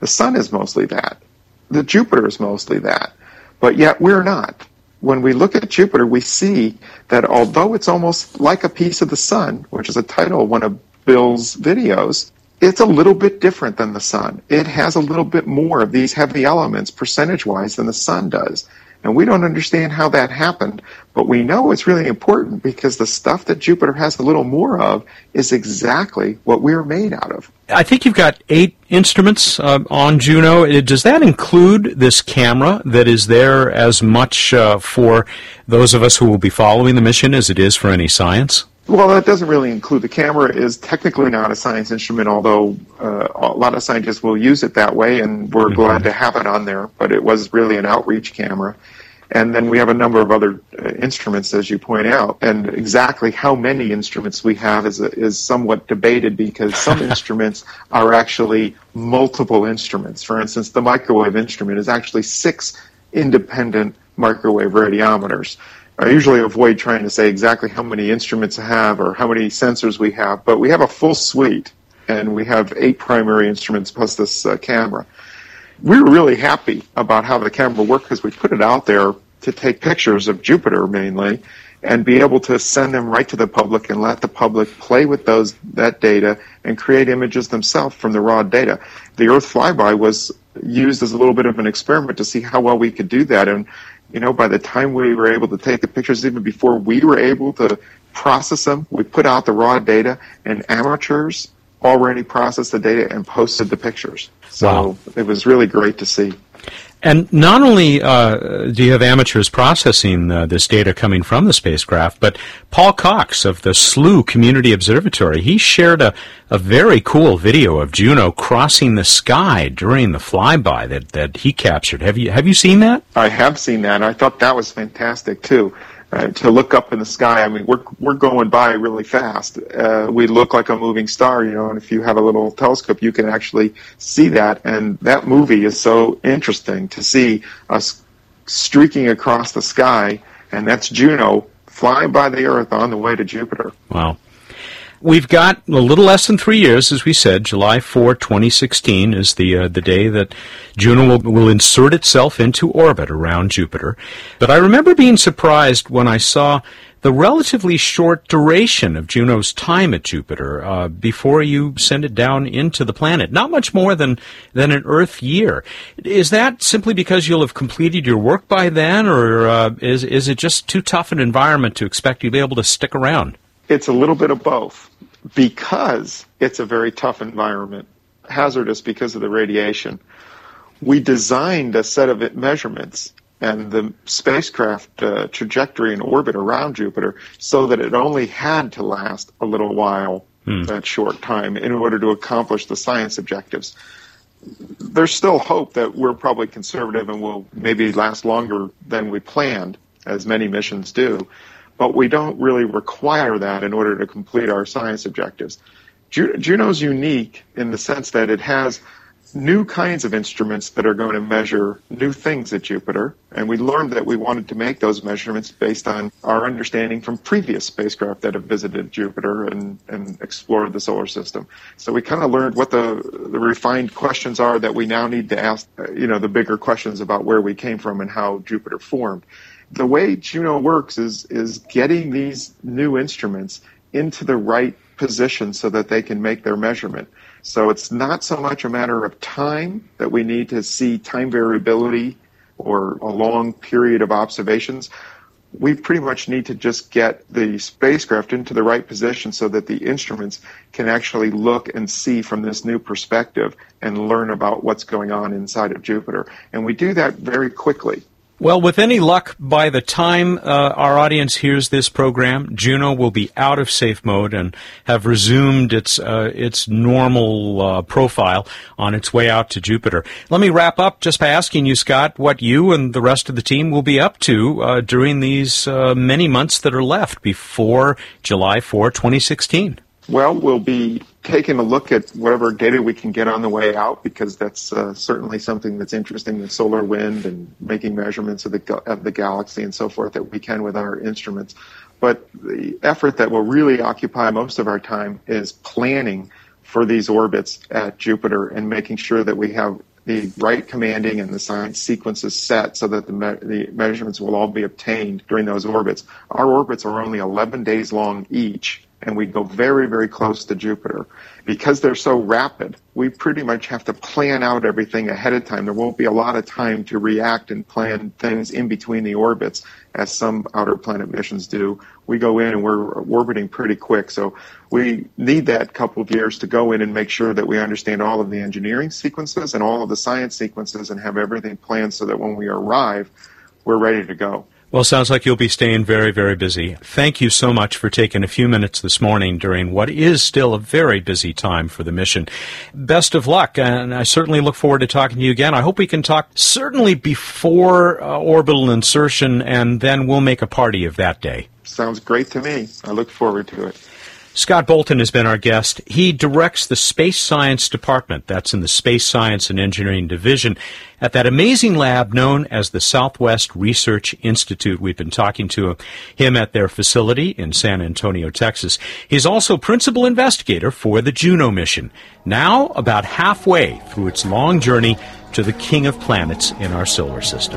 The sun is mostly that. The Jupiter is mostly that. But yet we're not. When we look at Jupiter, we see that although it's almost like a piece of the sun, which is a title of one of Bill's videos, it's a little bit different than the sun. It has a little bit more of these heavy elements percentage-wise than the sun does. And we don't understand how that happened, but we know it's really important because the stuff that Jupiter has a little more of is exactly what we're made out of. I think you've got 8 instruments on Juno. Does that include this camera that is there as much for those of us who will be following the mission as it is for any science? Well, that doesn't really include. The camera is technically not a science instrument, although a lot of scientists will use it that way, and we're glad to have it on there, but it was really an outreach camera. And then we have a number of other instruments, as you point out, and exactly how many instruments we have is somewhat debated because some instruments are actually multiple instruments. For instance, the microwave instrument is actually 6 independent microwave radiometers. I usually avoid trying to say exactly how many instruments I have or how many sensors we have, but we have a full suite, and we have 8 primary instruments plus this camera. We were really happy about how the camera worked because we put it out there to take pictures of Jupiter mainly and be able to send them right to the public and let the public play with that data and create images themselves from the raw data. The Earth flyby was used as a little bit of an experiment to see how well we could do that. And, you know, by the time we were able to take the pictures, even before we were able to process them, we put out the raw data, and amateurs already processed the data and posted the pictures. So It was really great to see. And not only do you have amateurs processing this data coming from the spacecraft, but Paul Cox of the SLU Community Observatory, he shared a very cool video of Juno crossing the sky during the flyby that he captured. Have you seen that? I have seen that. I thought that was fantastic too. To look up in the sky, I mean, we're going by really fast. We look like a moving star, you know, and if you have a little telescope, you can actually see that. And that movie is so interesting to see us streaking across the sky, and that's Juno flying by the Earth on the way to Jupiter. Wow. We've got a little less than 3 years, as we said. July 4, 2016 is the day that Juno will insert itself into orbit around Jupiter. But I remember being surprised when I saw the relatively short duration of Juno's time at Jupiter before you send it down into the planet. Not much more than an Earth year. Is that simply because you'll have completed your work by then, or is it just too tough an environment to expect you'll be able to stick around? It's a little bit of both. Because it's a very tough environment, hazardous because of the radiation, we designed a set of measurements and the spacecraft trajectory and orbit around Jupiter so that it only had to last a little while, that short time, in order to accomplish the science objectives. There's still hope that we're probably conservative and will maybe last longer than we planned, as many missions do. But we don't really require that in order to complete our science objectives. Juno's unique in the sense that it has new kinds of instruments that are going to measure new things at Jupiter, and we learned that we wanted to make those measurements based on our understanding from previous spacecraft that have visited Jupiter and explored the solar system. So we kind of learned what the refined questions are that we now need to ask, the bigger questions about where we came from and how Jupiter formed. The way Juno works is getting these new instruments into the right position so that they can make their measurement. So it's not so much a matter of time that we need to see time variability or a long period of observations. We pretty much need to just get the spacecraft into the right position so that the instruments can actually look and see from this new perspective and learn about what's going on inside of Jupiter. And we do that very quickly. Well, with any luck, by the time our audience hears this program, Juno will be out of safe mode and have resumed its normal profile on its way out to Jupiter. Let me wrap up just by asking you, Scott, what you and the rest of the team will be up to during these many months that are left before July 4, 2016. Well, we'll be taking a look at whatever data we can get on the way out, because that's certainly something that's interesting, the solar wind and making measurements of the galaxy and so forth that we can with our instruments. But the effort that will really occupy most of our time is planning for these orbits at Jupiter and making sure that we have the right commanding and the science sequences set so that the measurements will all be obtained during those orbits. Our orbits are only 11 days long each, and we go very, very close to Jupiter. Because they're so rapid, we pretty much have to plan out everything ahead of time. There won't be a lot of time to react and plan things in between the orbits, as some outer planet missions do. We go in and we're orbiting pretty quick, so we need that couple of years to go in and make sure that we understand all of the engineering sequences and all of the science sequences and have everything planned so that when we arrive, we're ready to go. Well, sounds like you'll be staying very, very busy. Thank you so much for taking a few minutes this morning during what is still a very busy time for the mission. Best of luck, and I certainly look forward to talking to you again. I hope we can talk certainly before orbital insertion, and then we'll make a party of that day. Sounds great to me. I look forward to it. Scott Bolton has been our guest. He directs the Space Science Department, that's in the Space Science and Engineering Division, at that amazing lab known as the Southwest Research Institute. We've been talking to him at their facility in San Antonio, Texas. He's also principal investigator for the Juno mission, now about halfway through its long journey to the king of planets in our solar system.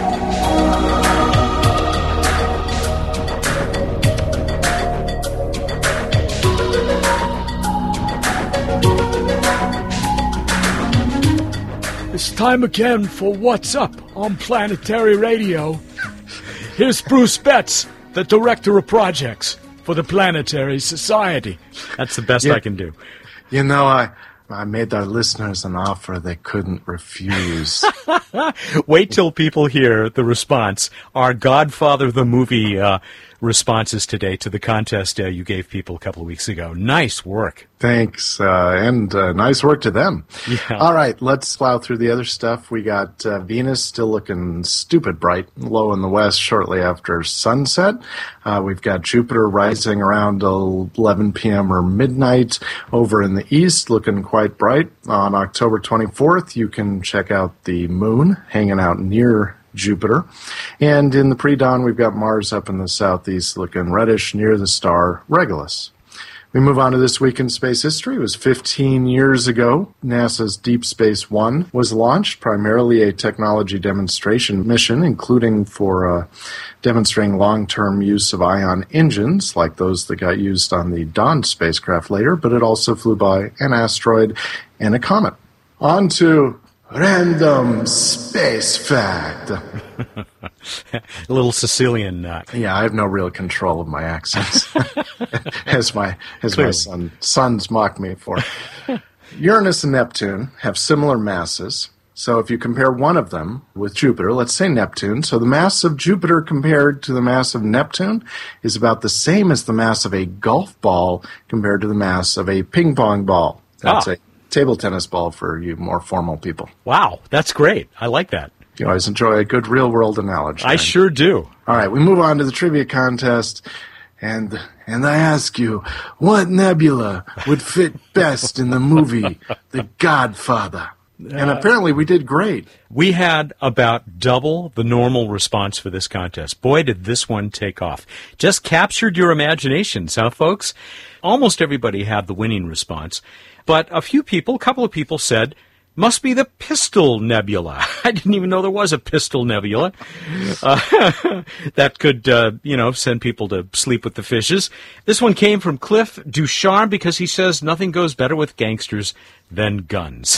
It's time again for What's Up on Planetary Radio. Here's Bruce Betts, the Director of Projects for the Planetary Society. That's the best I can do. You know, I made our listeners an offer they couldn't refuse. Wait till people hear the response. Our Godfather the movie responses today to the contest you gave people a couple of weeks ago. Nice work. Thanks, and nice work to them. Yeah. All right, let's plow through the other stuff. We got Venus still looking stupid bright, low in the west shortly after sunset. We've got Jupiter rising around 11 p.m. or midnight over in the east, looking quite bright. On October 24th, you can check out the moon hanging out near Jupiter. And in the pre-dawn, we've got Mars up in the southeast looking reddish near the star Regulus. We move on to this week in space history. It was 15 years ago. NASA's Deep Space One was launched, primarily a technology demonstration mission, including for demonstrating long-term use of ion engines, like those that got used on the Dawn spacecraft later, but it also flew by an asteroid and a comet. On to Random Space Fact. A little Sicilian. Yeah, I have no real control of my accents, as my sons mock me for. Uranus and Neptune have similar masses. So if you compare one of them with Jupiter, let's say Neptune, so the mass of Jupiter compared to the mass of Neptune is about the same as the mass of a golf ball compared to the mass of a ping pong ball. That's a table tennis ball for you more formal people. Wow, that's great. I like that. You always enjoy a good real-world analogy. I sure do. All right, we move on to the trivia contest, and I ask you, what nebula would fit best in the movie The Godfather? And apparently we did great. We had about double the normal response for this contest. Boy, did this one take off. Just captured your imaginations, huh, folks? Almost everybody had the winning response. But a couple of people said, must be the Pistol Nebula. I didn't even know there was a Pistol Nebula. That could, send people to sleep with the fishes. This one came from Cliff Ducharme because he says nothing goes better with gangsters than guns.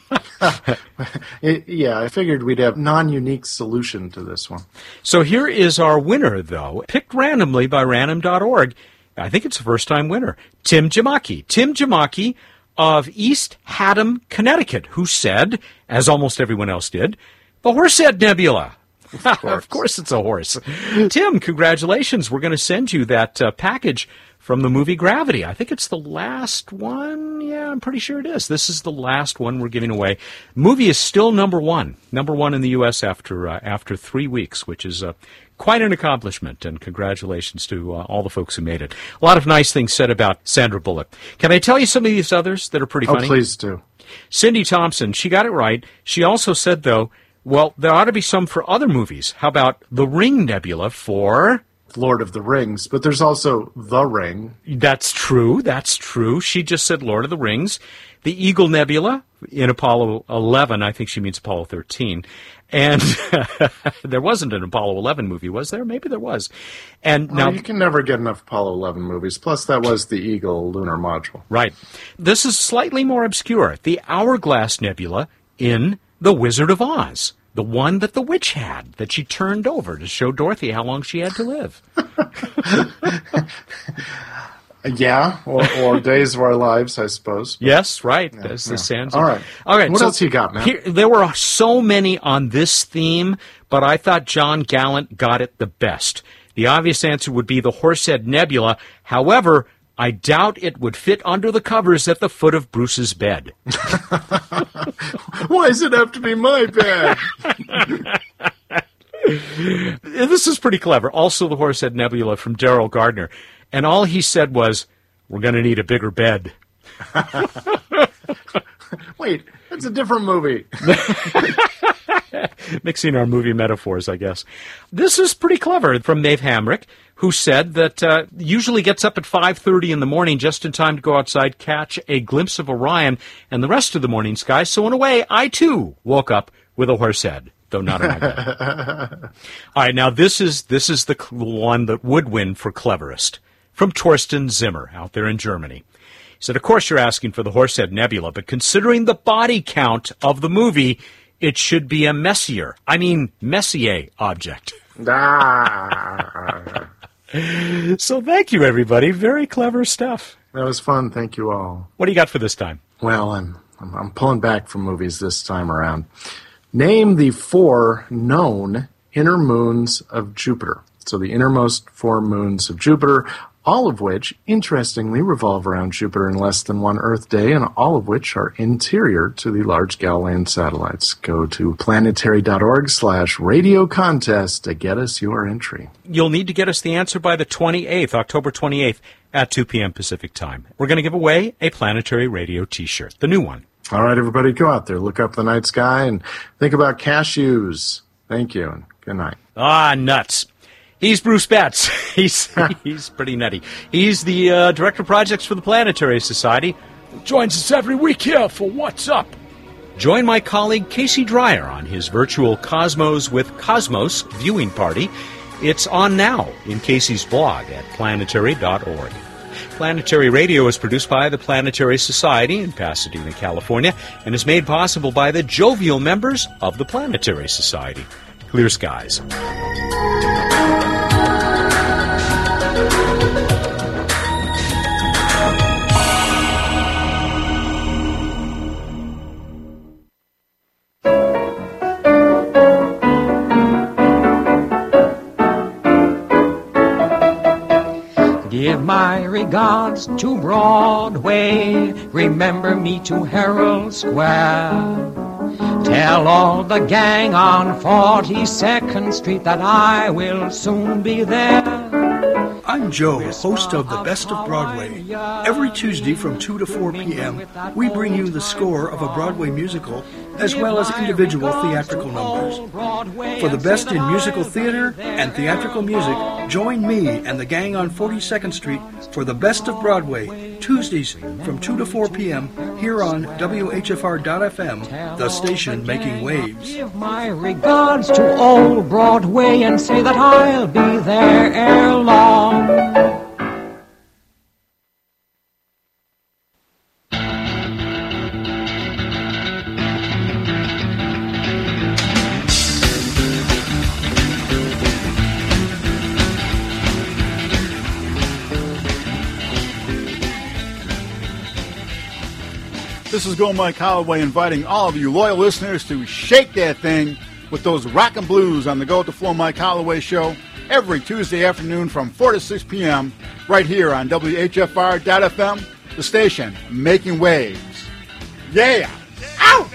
Yeah, I figured we'd have non-unique solution to this one. So here is our winner, though, picked randomly by random.org. I think it's a first-time winner, Tim Jamaki. Tim Jamaki of East Haddam, Connecticut, who said, as almost everyone else did, the Horsehead Nebula. Of course it's a horse. Tim, congratulations. We're going to send you that package from the movie Gravity. I think it's the last one. Yeah, I'm pretty sure it is. This is the last one we're giving away. The movie is still number one in the U.S. after 3 weeks, which is quite an accomplishment, and congratulations to all the folks who made it. A lot of nice things said about Sandra Bullock. Can I tell you some of these others that are pretty funny? Oh, please do. Cindy Thompson, she got it right. She also said, though, well, there ought to be some for other movies. How about the Ring Nebula for Lord of the Rings, but there's also The Ring. That's true. She just said Lord of the Rings. The Eagle Nebula in Apollo 11, I think she means Apollo 13. And there wasn't an Apollo 11 movie, was there? Maybe there was. And now you can never get enough Apollo 11 movies. Plus, that was the Eagle lunar module. Right. This is slightly more obscure. The Hourglass Nebula in The Wizard of Oz. The one that the witch had, that she turned over to show Dorothy how long she had to live. Yeah, or Days of Our Lives, I suppose. But yes, right. Yeah, that's the sense. All right. What else you got, man? There were so many on this theme, but I thought John Gallant got it the best. The obvious answer would be the Horsehead Nebula. However, I doubt it would fit under the covers at the foot of Bruce's bed. Why does it have to be my bed? This is pretty clever. Also, the Horsehead Nebula from Daryl Gardner. And all he said was, "We're going to need a bigger bed." Wait, that's a different movie. Mixing our movie metaphors, I guess. This is pretty clever from Maeve Hamrick, who said that usually gets up at 5:30 in the morning just in time to go outside, catch a glimpse of Orion and the rest of the morning sky. So in a way, I too woke up with a horse head, though not in my bed. All right, now this is the one that would win for cleverest. From Torsten Zimmer out there in Germany. He said, of course you're asking for the Horsehead Nebula, but considering the body count of the movie, it should be a Messier object. So thank you, everybody. Very clever stuff. That was fun. Thank you all. What do you got for this time? Well, I'm pulling back from movies this time around. Name the 4 known inner moons of Jupiter. So the innermost 4 moons of Jupiter, all of which, interestingly, revolve around Jupiter in less than 1 Earth day, and all of which are interior to the large Galilean satellites. Go to planetary.org/radio contest to get us your entry. You'll need to get us the answer by the 28th, October 28th, at 2 p.m. Pacific time. We're going to give away a Planetary Radio t-shirt, the new one. All right, everybody, go out there, look up the night sky, and think about cashews. Thank you, and good night. Nuts. He's Bruce Betts. He's pretty nutty. He's the Director of Projects for the Planetary Society. Joins us every week here for What's Up. Join my colleague Casey Dreyer on his virtual Cosmos with Cosmos viewing party. It's on now in Casey's blog at planetary.org. Planetary Radio is produced by the Planetary Society in Pasadena, California, and is made possible by the jovial members of the Planetary Society. Clear skies. Give my regards to Broadway. Remember me to Herald Square. Tell all the gang on 42nd Street that I will soon be there. I'm Joe, host of The Best of Broadway. Every Tuesday from 2 to 4 p.m., we bring you the score of a Broadway musical, as well as individual theatrical numbers. For the best in musical theater and theatrical music, join me and the gang on 42nd Street for The Best of Broadway, Tuesdays from 2 to 4 p.m. here on WHFR.FM, the station making waves. Give my regards to old Broadway and say that I'll be there ere long. This is Go Mike Holloway inviting all of you loyal listeners to shake that thing with those rock and blues on the Go with the Flow Mike Holloway Show every Tuesday afternoon from 4 to 6 p.m. right here on WHFR.FM, the station making waves. Yeah! Ow!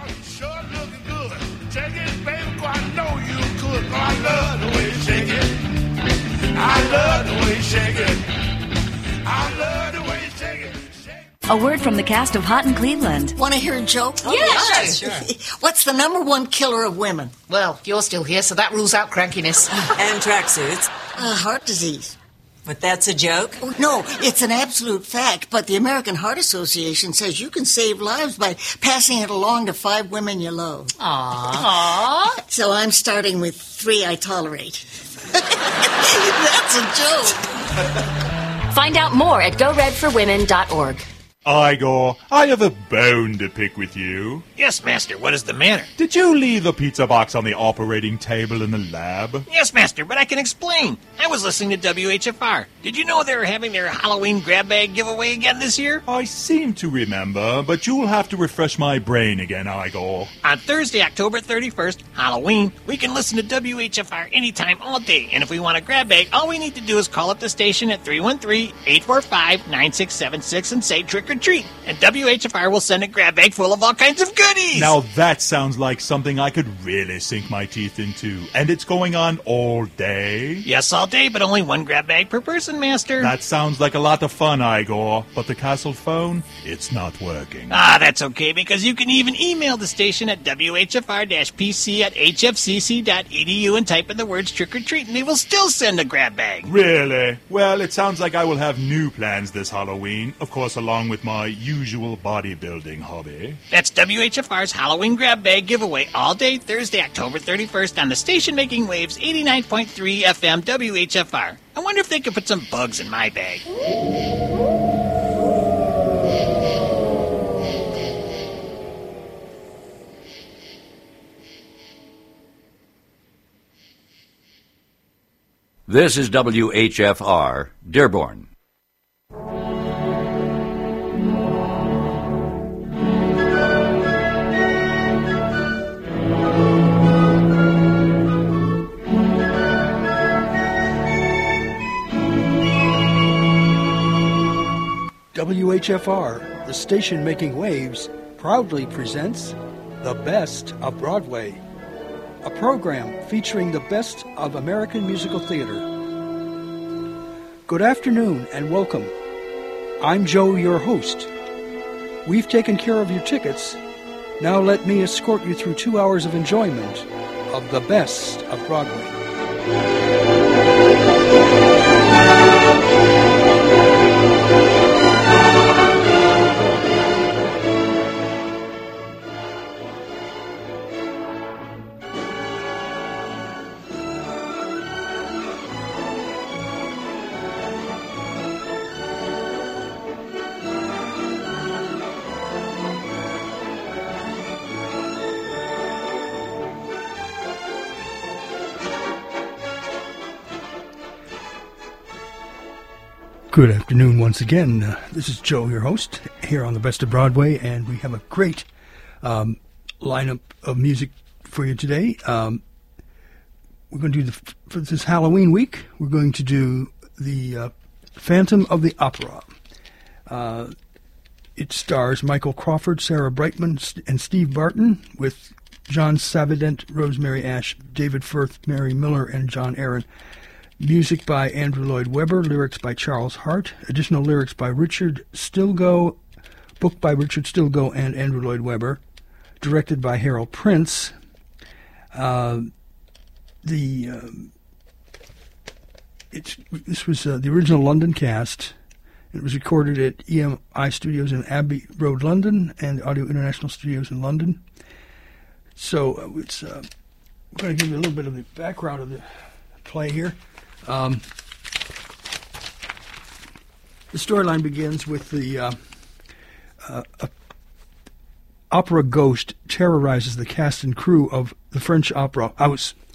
I love the way you shake it. I love the way you shake it. I love the way you shake it. A word from the cast of Hot in Cleveland. Want to hear a joke? Yeah, sure. What's the #1 killer of women? Well, you're still here, so that rules out crankiness. And tracksuits. Heart disease. But that's a joke? No, it's an absolute fact, but the American Heart Association says you can save lives by passing it along to 5 women you love. Aww. So I'm starting with 3 I tolerate. That's a joke. Find out more at goredforwomen.org. Igor, I have a bone to pick with you. Yes, Master, what is the matter? Did you leave the pizza box on the operating table in the lab? Yes, Master, but I can explain. I was listening to WHFR. Did you know they were having their Halloween grab bag giveaway again this year? I seem to remember, but you'll have to refresh my brain again, Igor. On Thursday, October 31st, Halloween, we can listen to WHFR anytime, all day. And if we want a grab bag, all we need to do is call up the station at 313-845-9676 and say trick or treat, and WHFR will send a grab bag full of all kinds of goodies. Now that sounds like something I could really sink my teeth into. And it's going on all day? Yes, all day, but only 1 grab bag per person, Master. That sounds like a lot of fun, Igor. But the castle phone, it's not working. Ah, that's okay, because you can even email the station at WHFR-PC@hfcc.edu and type in the words trick or treat, and they will still send a grab bag. Really? Well, it sounds like I will have new plans this Halloween. Of course, along with my usual bodybuilding hobby. That's WHFR's Halloween grab bag giveaway all day Thursday, October 31st on the station making waves 89.3 FM WHFR. I wonder if they could put some bugs in my bag. This is WHFR, Dearborn. WHFR, the station making waves, proudly presents The Best of Broadway, a program featuring the best of American musical theater. Good afternoon and welcome. I'm Joe, your host. We've taken care of your tickets. Now let me escort you through 2 hours of enjoyment of the best of Broadway. Good afternoon once again. This is Joe, your host, here on the Best of Broadway, and we have a great lineup of music for you today. We're going to do, for this Halloween week, we're going to do the Phantom of the Opera. It stars Michael Crawford, Sarah Brightman, and Steve Barton, with John Savident, Rosemary Ash, David Firth, Mary Miller, and John Aaron. Music by Andrew Lloyd Webber, lyrics by Charles Hart, additional lyrics by Richard Stilgoe, book by Richard Stilgoe and Andrew Lloyd Webber, directed by Harold Prince. This was the original London cast. It was recorded at EMI Studios in Abbey Road, London, and Audio International Studios in London. So we're going to give you a little bit of the background of the play here. The storyline begins with the opera ghost terrorizes the cast and crew of the French opera. I was